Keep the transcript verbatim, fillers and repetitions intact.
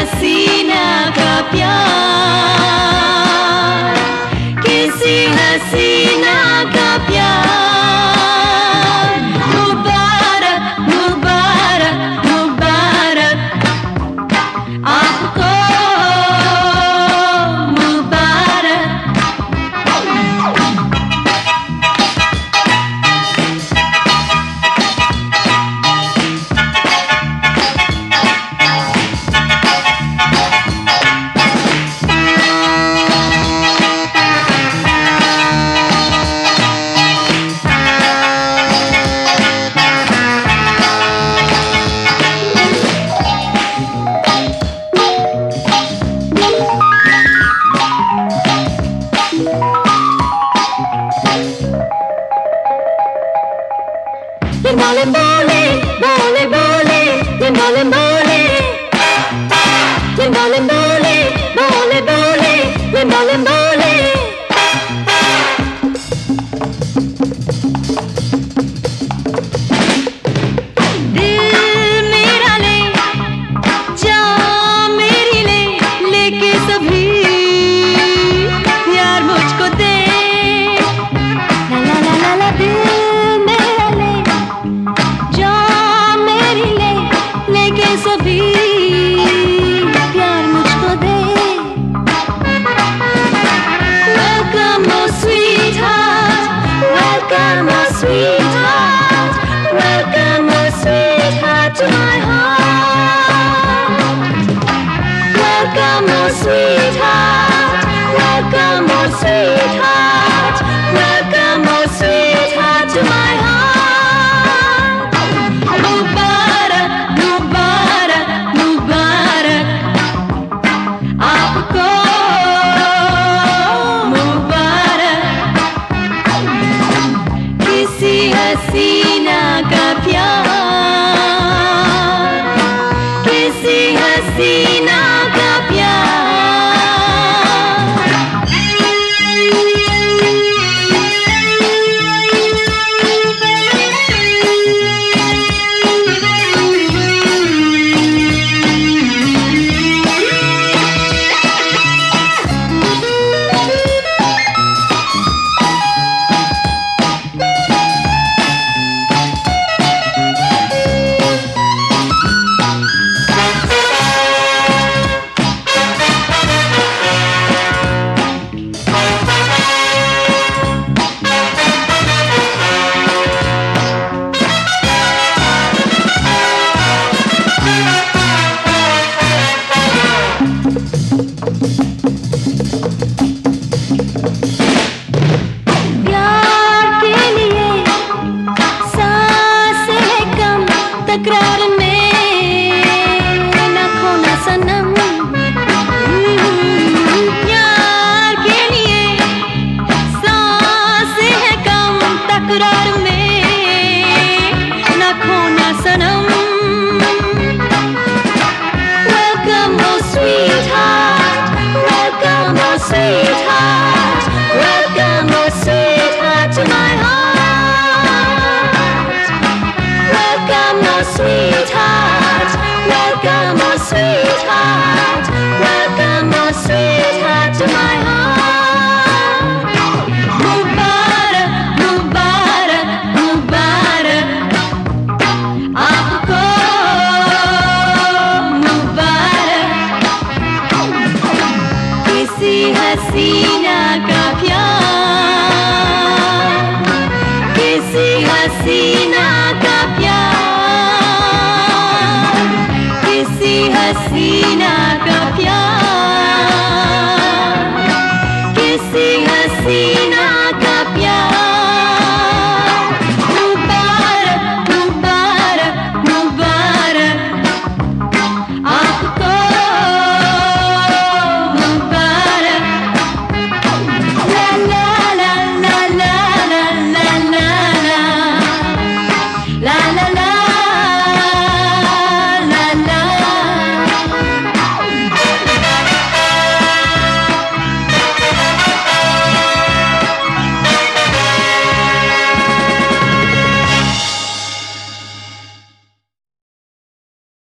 हसीना का प्यार, किसी हसीना का प्यार। मुबारक मुबारक मुबारक आपको, मुबारक। Bole bole, bole bole, bole bole, bole bole, bole bole, bole bole. दिल मेरा ले, जान मेरी ले, लेके सभी प्यार मुझको दे। ला ला ला ला ला दिल मेरा ले, लेके सभी प्यार मुझको दे। Welcome oh sweetheart, welcome oh sweetheart, welcome oh sweetheart to my heart. Welcome oh sweetheart, welcome oh sweetheart, welcome oh sweetheart to my heart. हसीना का प्यार, किसी हसीना